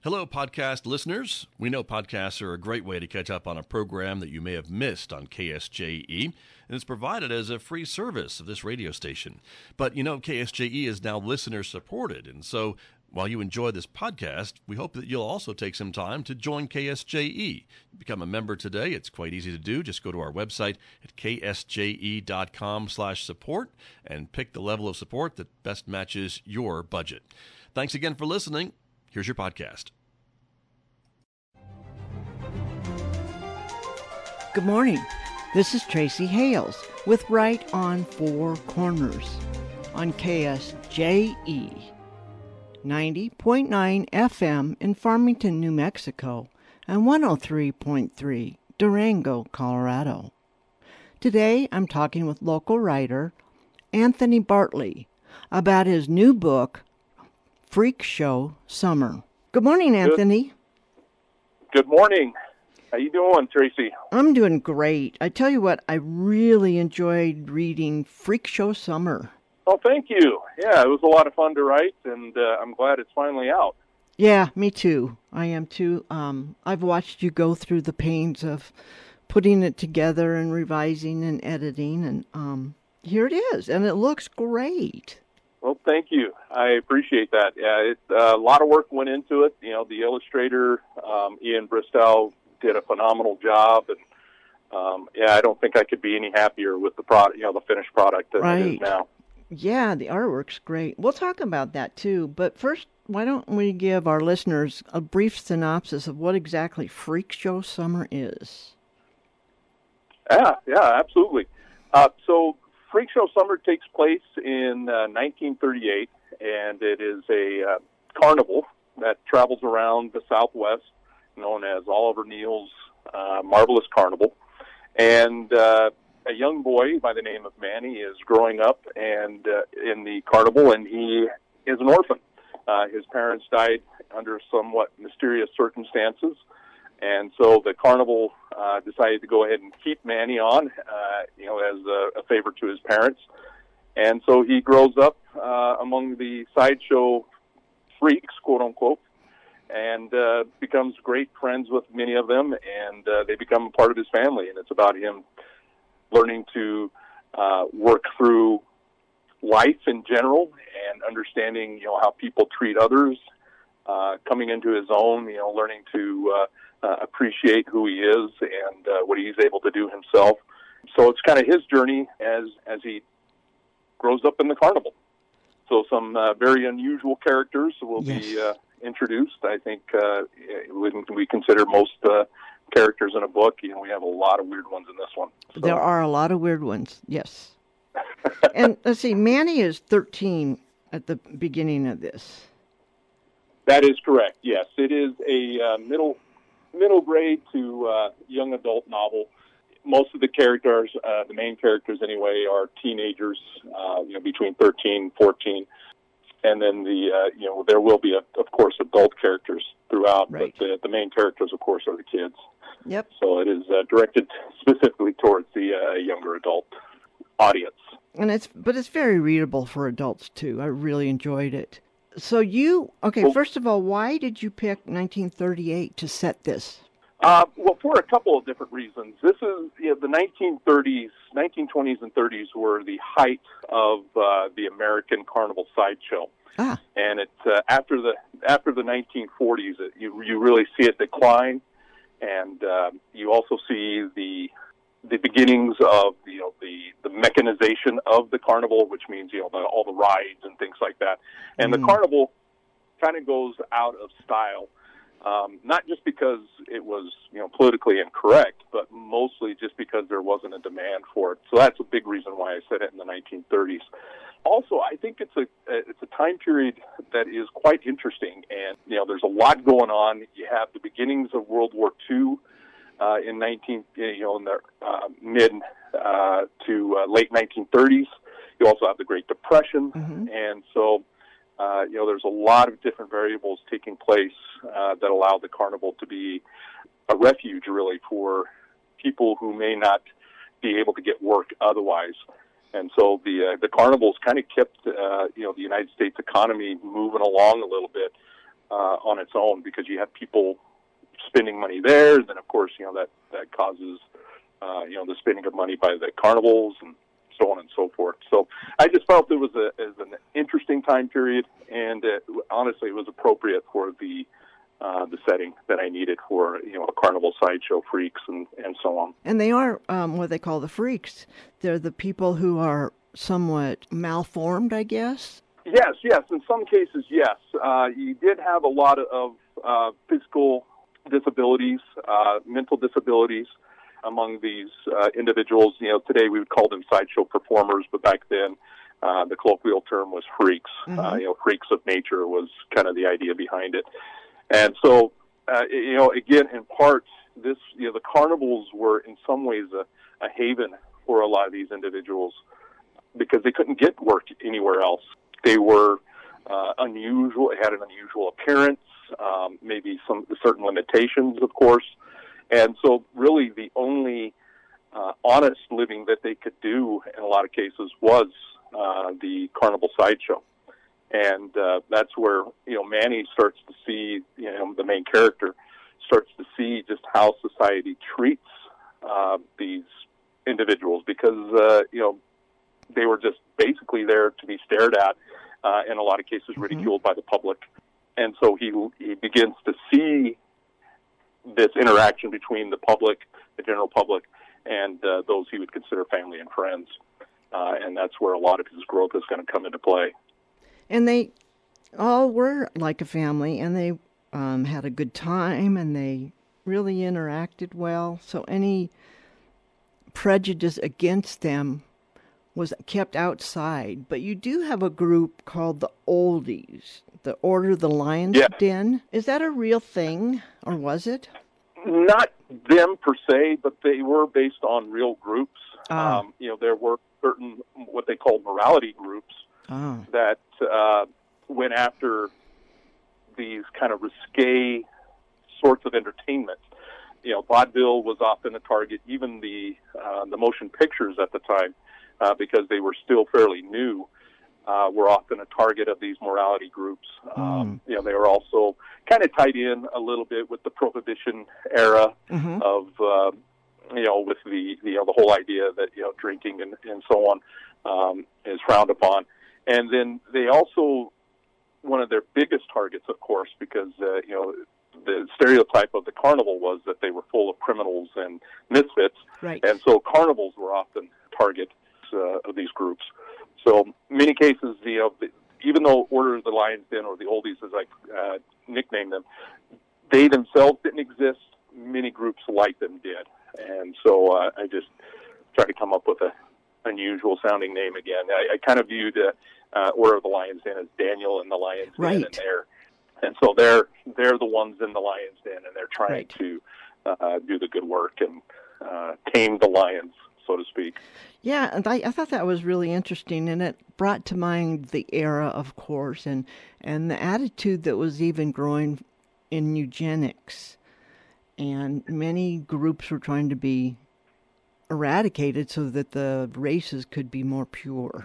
Hello, podcast listeners. We know podcasts are a great way to catch up on a program that you may have missed on KSJE, and it's provided as a free service of this radio station. But you know, KSJE is now listener supported, and so while you enjoy this podcast, we hope that you'll also take some time to join KSJE. Become a member today. It's quite easy to do. Just go to our website at ksje.com/support and pick the level of support that best matches your budget. Thanks again for listening. Here's your podcast. Good morning. This is Tracy Hales with Right on Four Corners on KSJE 90.9 FM in Farmington, New Mexico, and 103.3 Durango, Colorado. Today I'm talking with local writer Anthony Bartley about his new book, Freak Show Summer. Good morning, Anthony. Good morning. How you doing, Tracy? I'm doing great. I tell you what, I really enjoyed reading Freak Show Summer. Oh, thank you. Yeah, it was a lot of fun to write, and I'm glad it's finally out. Yeah, me too. I am too. I've watched you go through the pains of putting it together and revising and editing, and here it is, and it looks great. Well, thank you. I appreciate that. Yeah, a lot of work went into it. You know, the illustrator, Ian Bristow, did a phenomenal job, and I don't think I could be any happier with the product. You know, the finished product that it is now. Yeah, the artwork's great. We'll talk about that too. But first, why don't we give our listeners a brief synopsis of what exactly Freak Show Summer is? Yeah, absolutely. So Freak Show Summer takes place in 1938, and it is a carnival that travels around the Southwest, known as Oliver Neal's Marvelous Carnival. And a young boy by the name of Manny is growing up and in the carnival, and he is an orphan. His parents died under somewhat mysterious circumstances, and so the carnival decided to go ahead and keep Manny on, as a favor to his parents. And so he grows up among the sideshow freaks, quote unquote, and becomes great friends with many of them, and they become a part of his family. And it's about him learning to work through life in general and understanding, how people treat others, coming into his own, learning to appreciate who he is and what he's able to do himself. So it's kind of his journey as he grows up in the carnival. So some very unusual characters will be introduced. I think when we consider most characters in a book, we have a lot of weird ones in this one. So. There are a lot of weird ones, yes. And let's see, Manny is 13 at the beginning of this. That is correct, yes. It is a middle grade to young adult novel. Most of the characters, the main characters anyway, are teenagers, between 13 and 14. And then there will be, of course, adult characters throughout, right. But the main characters, of course, are the kids. Yep. So it is directed specifically towards the younger adult audience. And it's very readable for adults too. I really enjoyed it. So first of all, why did you pick 1938 to set this? Well, for a couple of different reasons. This is the 1920s and 30s were the height of the American carnival sideshow, and it's after the 1940s you really see it decline, and you also see the beginnings of the mechanization of the carnival, which means all the rides and things like that, and the carnival kind of goes out of style. Not just because it was, politically incorrect, but mostly just because there wasn't a demand for it. So that's a big reason why I said it in the 1930s. Also, I think it's a time period that is quite interesting, and there's a lot going on. You have the beginnings of World War II in the mid to late 1930s. You also have the Great Depression, and so. There's a lot of different variables taking place that allow the carnival to be a refuge, really, for people who may not be able to get work otherwise. And so the carnivals kind of kept, the United States economy moving along a little bit on its own, because you have people spending money there, and then of course that causes the spending of money by the carnivals and so on and so forth. So I just felt it was an interesting time period, and honestly, it was appropriate for the setting that I needed for a carnival sideshow, freaks and so on. And they are what they call the freaks. They're the people who are somewhat malformed, I guess. Yes. In some cases, yes. You did have a lot of physical disabilities, mental disabilities among these individuals. Today we would call them sideshow performers, but back then the colloquial term was freaks. Mm-hmm. Freaks of nature was kind of the idea behind it. And so, again, in part, the carnivals were in some ways a haven for a lot of these individuals because they couldn't get work anywhere else. They were unusual, had an unusual appearance, maybe some certain limitations, of course. And so really the only honest living that they could do in a lot of cases was the carnival sideshow. And that's where, Manny starts to see, the main character starts to see just how society treats these individuals because, they were just basically there to be stared at, in a lot of cases ridiculed by the public. And so he begins to see this interaction between the public, the general public, and those he would consider family and friends. And that's where a lot of his growth is going to come into play. And they all were like a family, and they had a good time, and they really interacted well. So any prejudice against them was kept outside. But you do have a group called the Oldies, the Order of the Lion's Den. Is that a real thing, or was it? Not them per se, but they were based on real groups. There were certain what they called morality groups that went after these kind of risque sorts of entertainment. Vaudeville was often a target, even the motion pictures at the time, because they were still fairly new, were often a target of these morality groups. They were also kind of tied in a little bit with the Prohibition era of, with the whole idea that, drinking and so on is frowned upon. And then they also, one of their biggest targets, of course, because, the stereotype of the carnival was that they were full of criminals and misfits. Right. And so carnivals were often targets of these groups. So many cases, even though Order of the Lion's Den, or the Oldies as I nicknamed them, they themselves didn't exist. Many groups like them did. And so I just tried to come up with a unusual sounding name again. I kind of viewed Order of the Lion's Den as Daniel and the Lion's Den, and so they're the ones in the Lion's Den, and they're trying to do the good work and tame the lions, so to speak. Yeah, and I thought that was really interesting, and it brought to mind the era, of course, and the attitude that was even growing in eugenics. And many groups were trying to be eradicated so that the races could be more pure.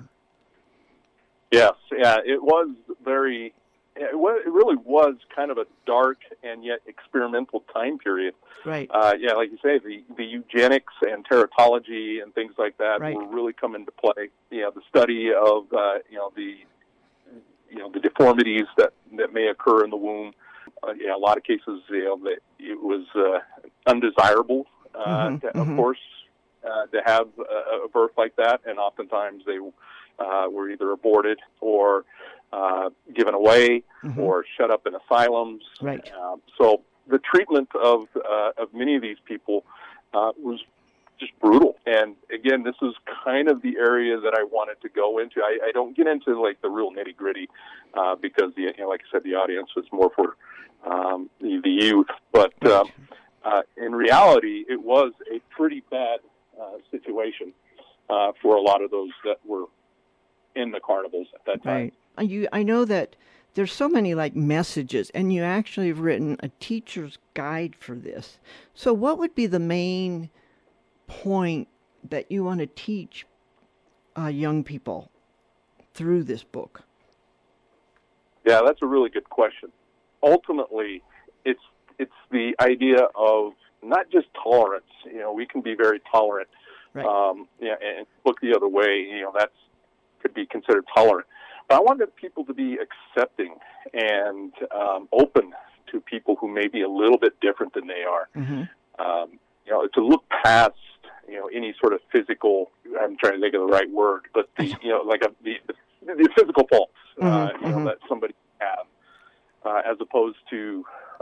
Yes, it was it really was kind of a dark and yet experimental time period. Right. Like you say, the eugenics and teratology and things like that were really coming into play. The study of the deformities that may occur in the womb. A lot of cases, that it was undesirable, of course, to have a birth like that, and oftentimes they were either aborted or given away or shut up in asylums. Right. So the treatment of many of these people was just brutal. And again, this is kind of the area that I wanted to go into. I don't get into like the real nitty gritty because like I said, the audience was more for the youth. But in reality, it was a pretty bad situation for a lot of those that were in the carnivals at that time. Right. I know that there's so many like messages, and you actually have written a teacher's guide for this. So what would be the main point that you want to teach young people through this book? Yeah, that's a really good question. ultimately, it's the idea of not just tolerance. We can be very tolerant, Right. And look the other way. That's could be considered tolerant. But I wanted people to be accepting and open to people who may be a little bit different than they are. Mm-hmm. To look past any sort of physical. I'm trying to think of the right word, but the the physical faults that somebody have, as opposed to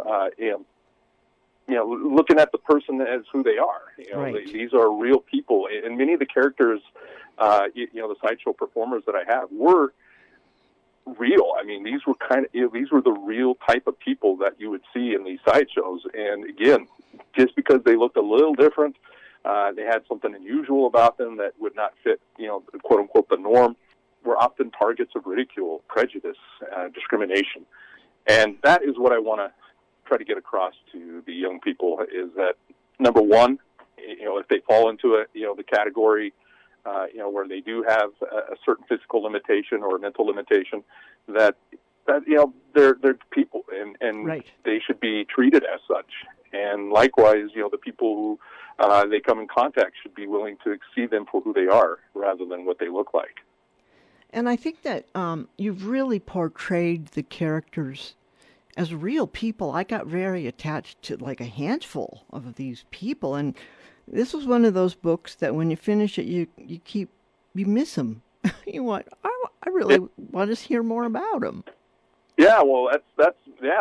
looking at the person as who they are. Right. These are real people, and many of the characters, the sideshow performers that I have were real. I mean, these were the real type of people that you would see in these sideshows. And again, just because they looked a little different, they had something unusual about them that would not fit, quote unquote, the norm, were often targets of ridicule, prejudice, discrimination. And that is what I want to try to get across to the young people, is that, number one, if they fall into the category, where they do have a certain physical limitation or a mental limitation, that they're people, and right. they should be treated as such. And likewise, the people who they come in contact should be willing to see them for who they are rather than what they look like. And I think that you've really portrayed the characters as real people. I got very attached to like a handful of these people, and this was one of those books that when you finish it, you miss them. You want, I really want to hear more about them. Yeah, well, that's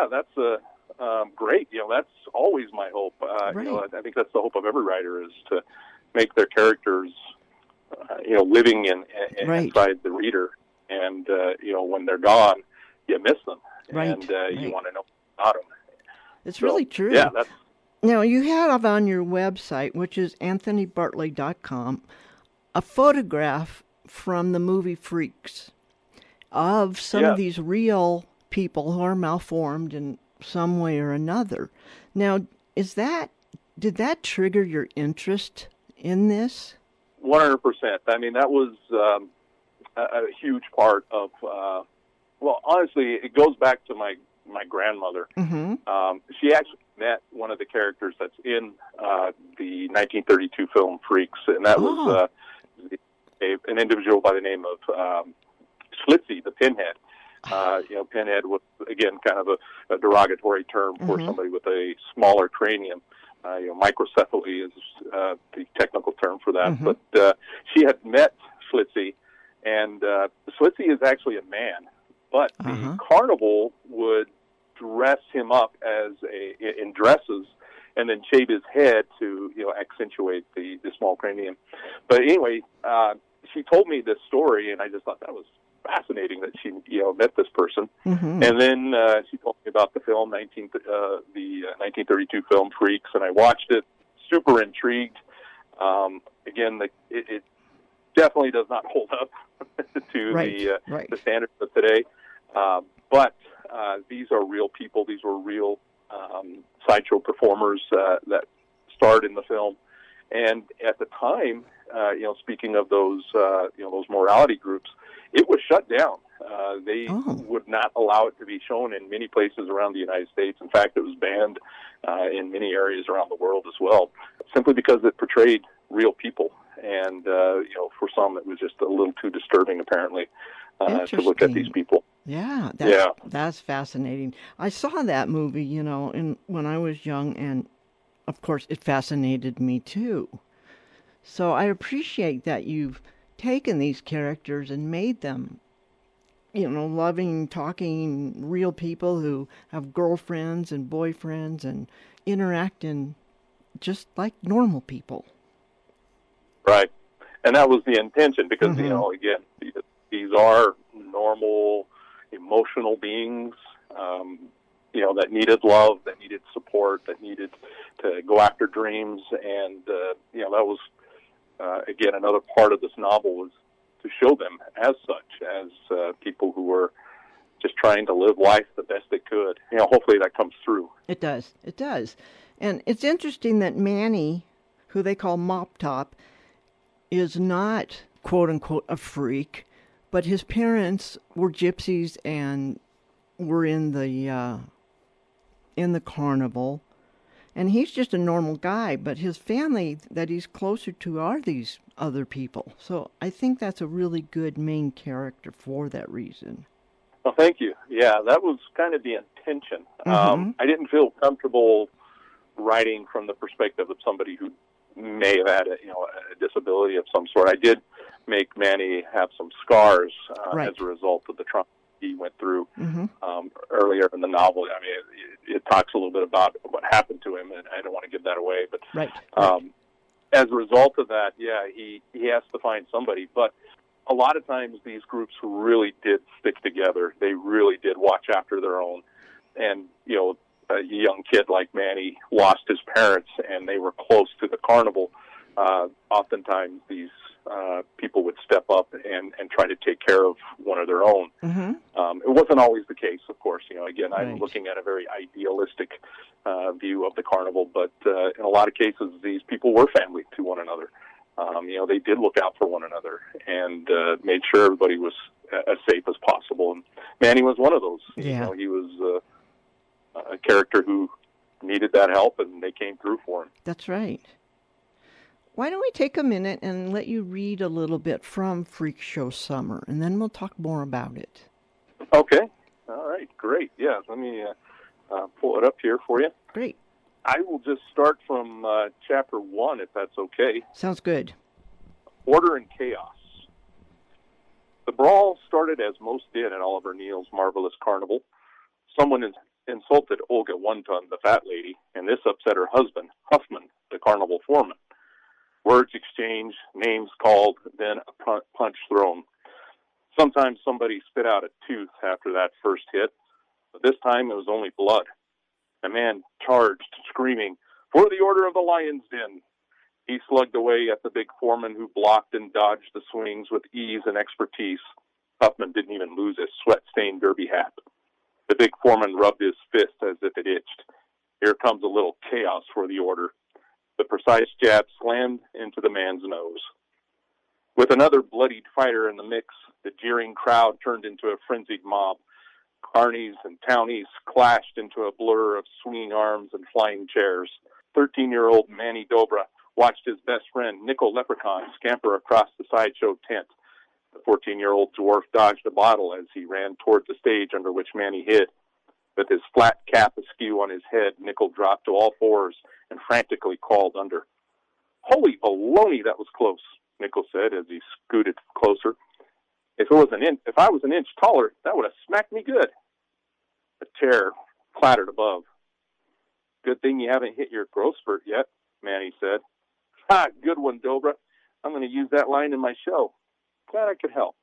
great. That's always my hope. Right. I think that's the hope of every writer, is to make their characters, living right. inside the reader. And when they're gone, you miss them, right. and right. you want to know about them. It's really true. Yeah, that's. Now, you have on your website, which is anthonybartley.com, a photograph from the movie Freaks of some of these real people who are malformed in some way or another. Now, did that trigger your interest in this? 100%. I mean, that was a huge part of, honestly, it goes back to my grandmother. Mm-hmm. She actually met one of the characters that's in the 1932 film Freaks, and that was an individual by the name of Schlitzie, the Pinhead. Pinhead was, again, kind of a derogatory term for somebody with a smaller cranium. Microcephaly is the technical term for that. Mm-hmm. But she had met Schlitzie, and Schlitzie is actually a man, but the carnival would dress him up in dresses, and then shave his head to accentuate the small cranium. But anyway, she told me this story, and I just thought that was fascinating that she met this person. Mm-hmm. And then she told me about the film, the 1932 film Freaks, and I watched it, super intrigued. Again, it definitely does not hold up to the standards of today. But these are real people. These were real sideshow performers that starred in the film. And at the time, speaking of those morality groups, it was shut down. They would not allow it to be shown in many places around the United States. In fact, it was banned in many areas around the world as well, simply because it portrayed real people. And, for some, it was just a little too disturbing, apparently, to look at these people. Yeah, that's fascinating. I saw that movie, when I was young, and of course it fascinated me too. So I appreciate that you've taken these characters and made them, loving, talking, real people who have girlfriends and boyfriends and interact in just like normal people. Right. And that was the intention, because, again, these are normal, emotional beings, that needed love, that needed support, that needed to go after dreams. And, that was, again, another part of this novel, was to show them as such, as people who were just trying to live life the best they could. Hopefully that comes through. It does. It does. And it's interesting that Manny, who they call Mop Top, is not, quote unquote, a freak, but his parents were gypsies and were in the in the carnival. And he's just a normal guy, but his family that he's closer to are these other people. So I think that's a really good main character for that reason. Well, thank you. Yeah, that was kind of the intention. Mm-hmm. I didn't feel comfortable writing from the perspective of somebody who may have had a disability of some sort. I did make Manny have some scars Right. as a result of the trauma he went through Mm-hmm. earlier in the novel. I mean, it talks a little bit about what happened to him, and I don't want to give that away. But Right. as a result of that, yeah, he has to find somebody. But a lot of times these groups really did stick together. They really did watch after their own. And, a young kid like Manny lost his parents, and they were close to the carnival. Oftentimes these people would step up and try to take care of one of their own. Mm-hmm. It wasn't always the case, of course. Again, I'm Right. looking at a very idealistic view of the carnival, but in a lot of cases, these people were family to one another. They did look out for one another and made sure everybody was as safe as possible. And Manny was one of those. Yeah. He was a character who needed that help, and they came through for him. That's right. Why don't we take a minute and let you read a little bit from Freak Show Summer, and then we'll talk more about it. Okay. All right. Great. Yeah. Let me pull it up here for you. Great. I will just start from Chapter 1, if that's okay. Sounds good. Order and Chaos. The brawl started as most did at Oliver Neal's Marvelous Carnival. Someone insulted Olga One-Ton, the fat lady, and this upset her husband, Huffman, the carnival foreman. Words exchanged, names called, then a punch thrown. Sometimes somebody spit out a tooth after that first hit, but this time it was only blood. A man charged, screaming, "For the Order of the Lion's Den!" He slugged away at the big foreman, who blocked and dodged the swings with ease and expertise. Huffman didn't even lose his sweat-stained derby hat. The big foreman rubbed his fist as if it itched. Here comes a little chaos for the order. The precise jab slammed into the man's nose. With another bloodied fighter in the mix, the jeering crowd turned into a frenzied mob. Carnies and townies clashed into a blur of swinging arms and flying chairs. 13-year-old Manny Dobra watched his best friend, Nickel Leprechaun, scamper across the sideshow tent. The 14-year-old dwarf dodged a bottle as he ran toward the stage under which Manny hid. With his flat cap askew on his head, Nickel dropped to all fours and frantically crawled under. "Holy baloney, that was close," Nickel said as he scooted closer. If I was an inch taller, that would have smacked me good." A chair clattered above. "Good thing you haven't hit your growth spurt yet," Manny said. "Ha, good one, Dobra. I'm going to use that line in my show. Glad I could help."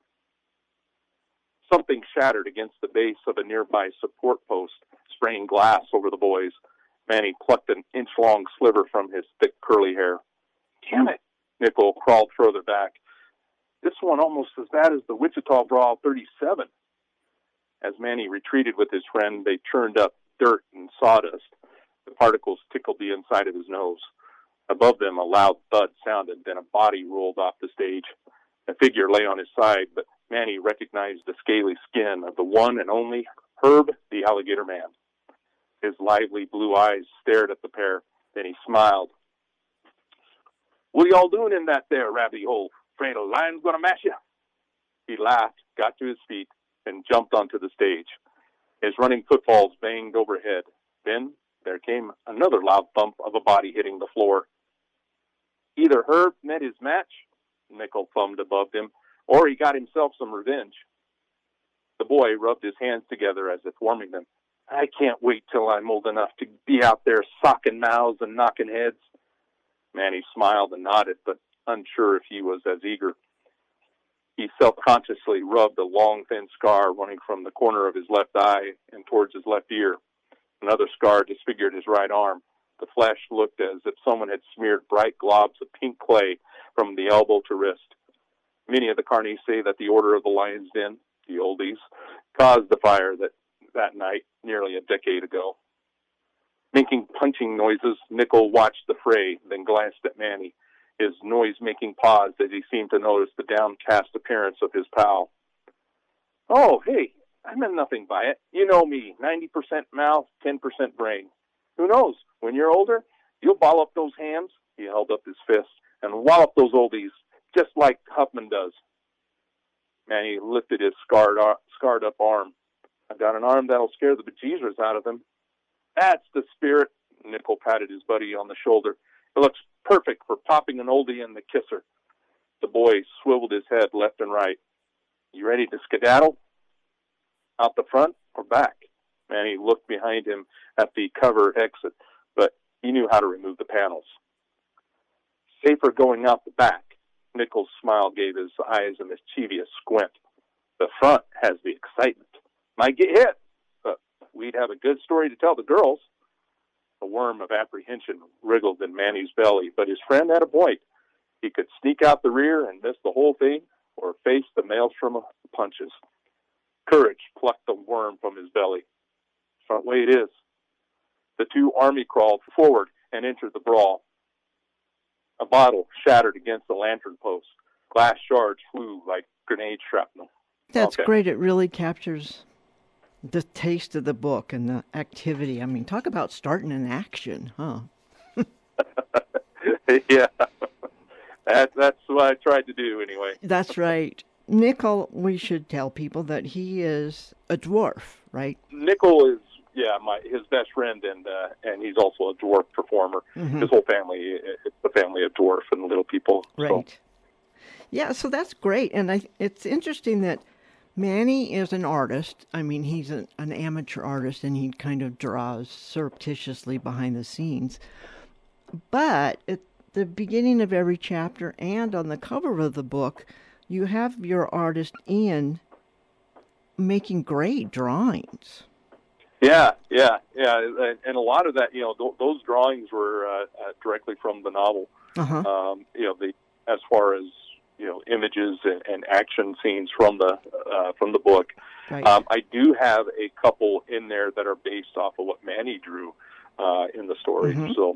Something shattered against the base of a nearby support post, spraying glass over the boys. Manny plucked an inch-long sliver from his thick curly hair. "Damn it!" Nickel crawled further back. "This one almost as bad as the Wichita Brawl 37. As Manny retreated with his friend, they churned up dirt and sawdust. The particles tickled the inside of his nose. Above them, a loud thud sounded, then a body rolled off the stage. A figure lay on his side, but Manny recognized the scaly skin of the one and only Herb the Alligator Man. His lively blue eyes stared at the pair, then he smiled. "What are y'all doing in that there rabbit hole? Afraid a lion's gonna mash you?" He laughed, got to his feet, and jumped onto the stage. His running footfalls banged overhead. Then there came another loud thump of a body hitting the floor. "Either Herb met his match," Nickel thumbed above him, "or he got himself some revenge." The boy rubbed his hands together as if warming them. "I can't wait till I'm old enough to be out there socking mouths and knocking heads." Manny smiled and nodded, but unsure if he was as eager. He self-consciously rubbed a long, thin scar running from the corner of his left eye and towards his left ear. Another scar disfigured his right arm. The flesh looked as if someone had smeared bright globs of pink clay from the elbow to wrist. Many of the carnies say that the Order of the Lion's Den, the oldies, caused the fire that night nearly a decade ago. Making punching noises, Nickel watched the fray, then glanced at Manny. His noise-making paused as he seemed to notice the downcast appearance of his pal. "Oh, hey, I meant nothing by it. You know me, 90% mouth, 10% brain. Who knows? When you're older, you'll ball up those hams. He held up his fist and wallop those oldies just like Huffman does. Manny lifted his scarred up arm. I've got an arm that'll scare the bejesus out of him. That's the spirit. Nickel patted his buddy on the shoulder. It looks perfect for popping an oldie in the kisser. The boy swiveled his head left and right. You ready to skedaddle? Out the front or back? Manny looked behind him at the cover exit, but he knew how to remove the panels. Safer going out the back. Nickel's smile gave his eyes a mischievous squint. The front has the excitement. Might get hit, but we'd have a good story to tell the girls. A worm of apprehension wriggled in Manny's belly, but his friend had a point. He could sneak out the rear and miss the whole thing, or face the maelstrom of punches. Courage plucked the worm from his belly. Front way it is. The two Army crawled forward and entered the brawl. A bottle shattered against the lantern post. Glass shards flew like grenade shrapnel. That's great. It really captures the taste of the book and the activity. I mean, talk about starting an action, huh? Yeah. That's what I tried to do anyway. That's right. Nickel, we should tell people that he is a dwarf, right? Nickel is, his best friend, and he's also a dwarf performer. Mm-hmm. His whole family, it's the family of dwarf and little people. Right. So. Yeah, so that's great. And it's interesting that Manny is an artist. I mean, he's an amateur artist, and he kind of draws surreptitiously behind the scenes. But at the beginning of every chapter and on the cover of the book, you have your artist Ian making great drawings. Yeah. And a lot of that, those drawings were directly from the novel. Uh-huh. As far as images and action scenes from the book. Right. I do have a couple in there that are based off of what Manny drew in the story. Mm-hmm. So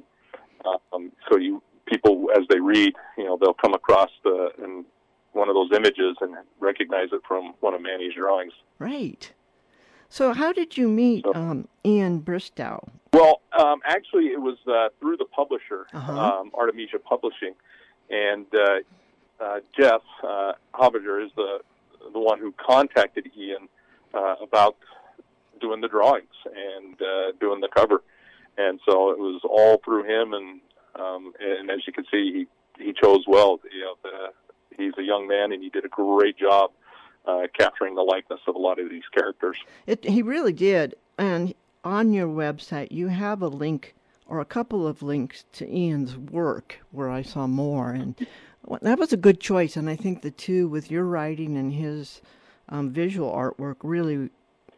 people as they read, they'll come across one of those images and recognize it from one of Manny's drawings. Right. So how did you meet Ian Bristow? Well, actually, it was through the publisher, uh-huh. Artemisia Publishing, and Jeff Hobiger is the one who contacted Ian about doing the drawings and doing the cover, and so it was all through him. And as you can see, he chose well. He's a young man, and he did a great job capturing the likeness of a lot of these characters. He really did. And on your website, you have a link or a couple of links to Ian's work where I saw more. And that was a good choice. And I think the two, with your writing and his visual artwork, really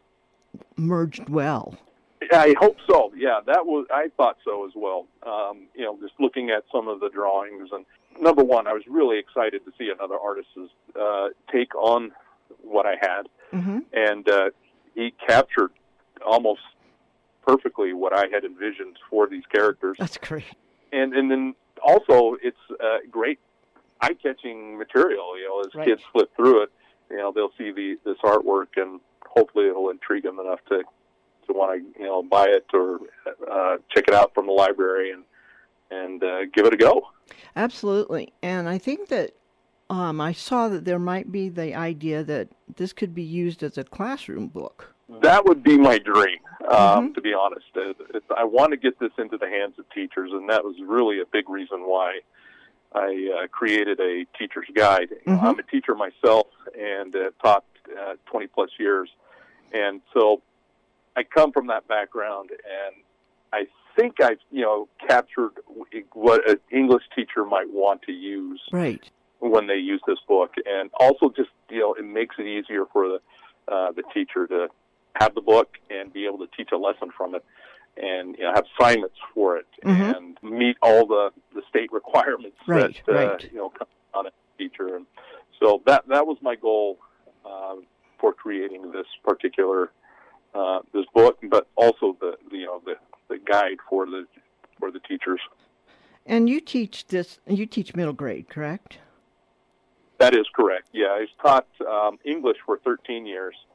merged well. I hope so. Yeah, I thought so as well. Just looking at some of the drawings, and number one, I was really excited to see another artist's take on what I had, mm-hmm. and he captured almost perfectly what I had envisioned for these characters. That's great. And then also, it's great eye-catching material. As right. kids flip through it, they'll see this artwork, and hopefully it'll intrigue them enough to want to buy it or check it out from the library and give it a go. Absolutely. And I think that I saw that there might be the idea that this could be used as a classroom book. That would be my dream, mm-hmm. to be honest. I want to get this into the hands of teachers, and that was really a big reason why I created a teacher's guide. Mm-hmm. I'm a teacher myself and taught 20-plus years, and so I come from that background, and I think I've, captured what an English teacher might want to use right. when they use this book. And also just, it makes it easier for the teacher to have the book and be able to teach a lesson from it and, have assignments for it mm-hmm. and meet all the state requirements right. that, right. come on a teacher. And so that was my goal for creating this particular this book, but also the guide for the teachers. And you teach middle grade, correct? That is correct. Yeah, I've taught English for 13 years,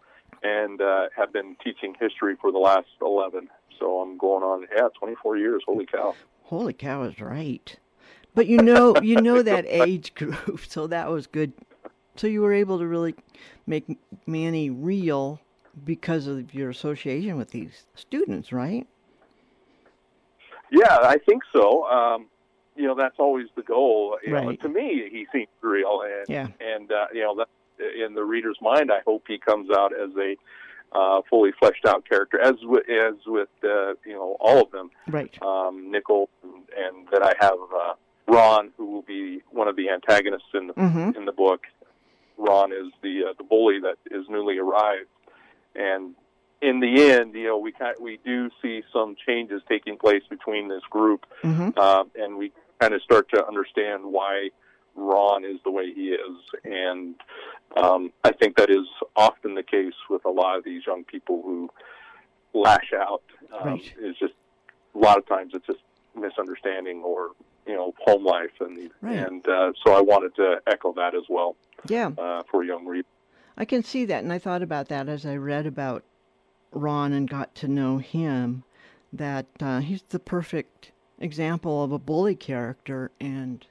and have been teaching history for the last 11. So I'm going on, 24 years. Holy cow. Holy cow is right. But you know that age group, so that was good. So you were able to really make Manny real because of your association with these students, right? Yeah, I think so. That's always the goal. Right. To me, he seems real, and that, in the reader's mind, I hope he comes out as a fully fleshed out character, as with all of them. Right. Nickel, and that I have Ron, who will be one of the antagonists in the book. Ron is the bully that is newly arrived, and in the end, we do see some changes taking place between this group, and we kind of start to understand why Ron is the way he is, and I think that is often the case with a lot of these young people who lash out. Right. It's just a lot of times it's just misunderstanding or home life, and so I wanted to echo that as well. Yeah. For young readers. I can see that, and I thought about that as I read about Ron and got to know him, that he's the perfect example of a bully character and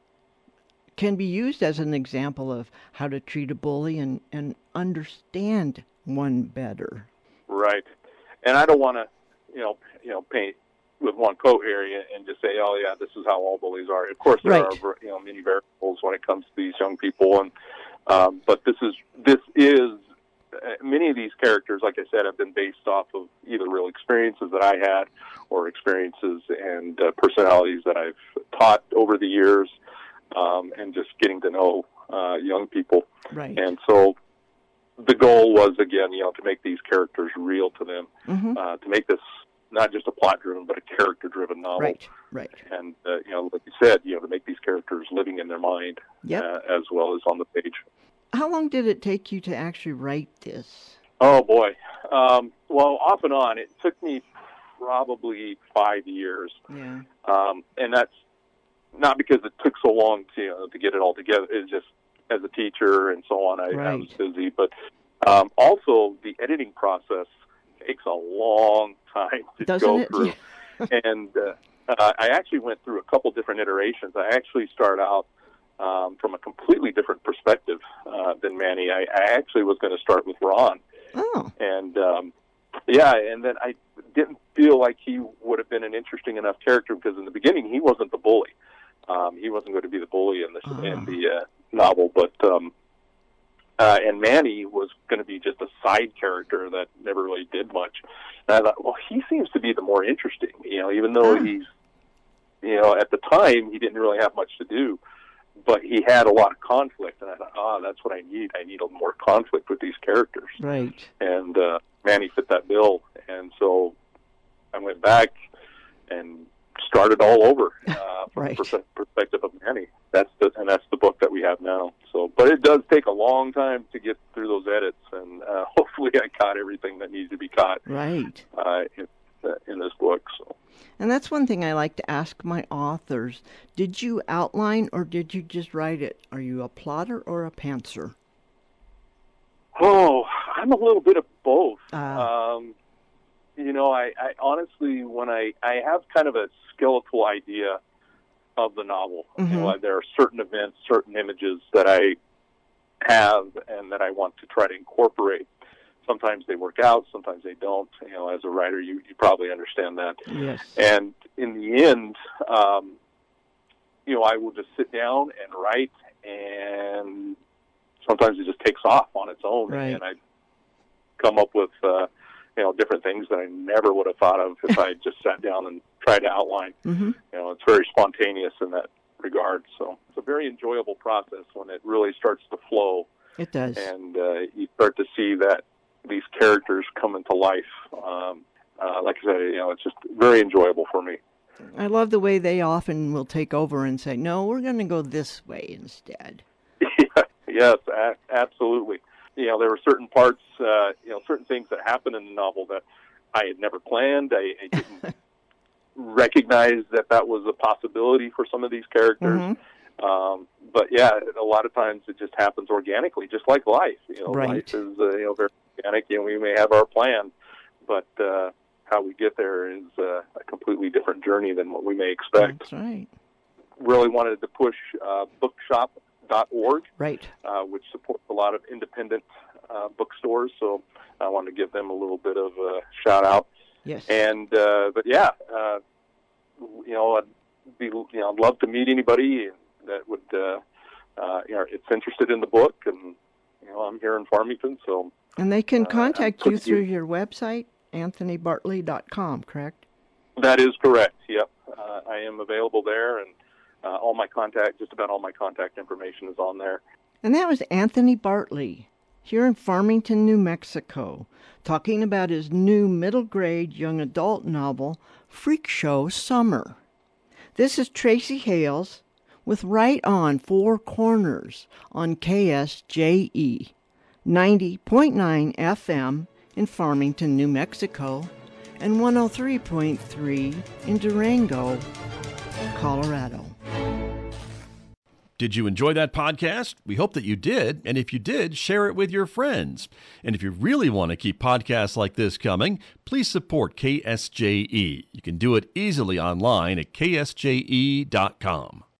can be used as an example of how to treat a bully and understand one better. Right. And I don't want to, paint with one coat here and just say, oh yeah, this is how all bullies are. Of course, there are many variables when it comes to these young people, and but this is many of these characters, like I said, have been based off of either real experiences that I had or experiences and personalities that I've taught over the years, and just getting to know young people. Right. And so the goal was, again, to make these characters real to them, to make this not just a plot-driven, but a character-driven novel. Right. And, like you said, to make these characters living in their mind, as well as on the page. How long did it take you to actually write this? Oh, boy. Well, off and on, it took me probably 5 years. Yeah. And that's not because it took so long to get it all together. It's just as a teacher and so on, I was busy. But also, the editing process takes a long time to go through. And I actually went through a couple different iterations. I actually start out from a completely different perspective than Manny. I actually was going to start with Ron. Oh. And, and then I didn't feel like he would have been an interesting enough character because in the beginning he wasn't the bully. He wasn't going to be the bully in the novel, but and Manny was going to be just a side character that never really did much. And I thought, well, he seems to be the more interesting, even though he's, at the time he didn't really have much to do, but he had a lot of conflict. And I thought, that's what I need. I need a more conflict with these characters. Right. And Manny fit that bill. And so I went back and started all over from the perspective of Manny. That's the book that we have now. So, but it does take a long time to get through those edits, and hopefully I caught everything that needs to be caught. Right. In this book. So. And that's one thing I like to ask my authors: did you outline or did you just write it? Are you a plotter or a pantser? Oh, I'm a little bit of both. I honestly, when I have kind of a skeletal idea of the novel, there are certain events, certain images that I have and that I want to try to incorporate. Sometimes they work out, sometimes they don't. As a writer, you probably understand that. Yes. And in the end, I will just sit down and write, and sometimes it just takes off on its own, right. And I come up with different things that I never would have thought of if I just sat down and tried to outline. It's very spontaneous in that regard. So it's a very enjoyable process when it really starts to flow. It does. And you start to see that these characters come into life. Like I said, it's just very enjoyable for me. I love the way they often will take over and say, no, we're going to go this way instead. Yes, absolutely. There were certain parts, certain things that happened in the novel that I had never planned. I didn't recognize that was a possibility for some of these characters. But yeah, a lot of times it just happens organically, just like life. Right. Life is very mechanic, we may have our plan, but how we get there is a completely different journey than what we may expect. That's right. Really wanted to push bookshop.org, right, which supports a lot of independent bookstores. So I wanted to give them a little bit of a shout out. Yes. And but yeah, I'd love to meet anybody that would it's interested in the book, and I'm here in Farmington, so. And they can contact you through your website, anthonybartley.com, correct? That is correct. Yep, I am available there, and just about all my contact information is on there. And that was Anthony Bartley, here in Farmington, New Mexico, talking about his new middle-grade young adult novel, Freak Show Summer. This is Tracy Hales with Right On Four Corners on KSJE, 90.9 FM in Farmington, New Mexico, and 103.3 in Durango, Colorado. Did you enjoy that podcast? We hope that you did. And if you did, share it with your friends. And if you really want to keep podcasts like this coming, please support KSJE. You can do it easily online at ksje.com.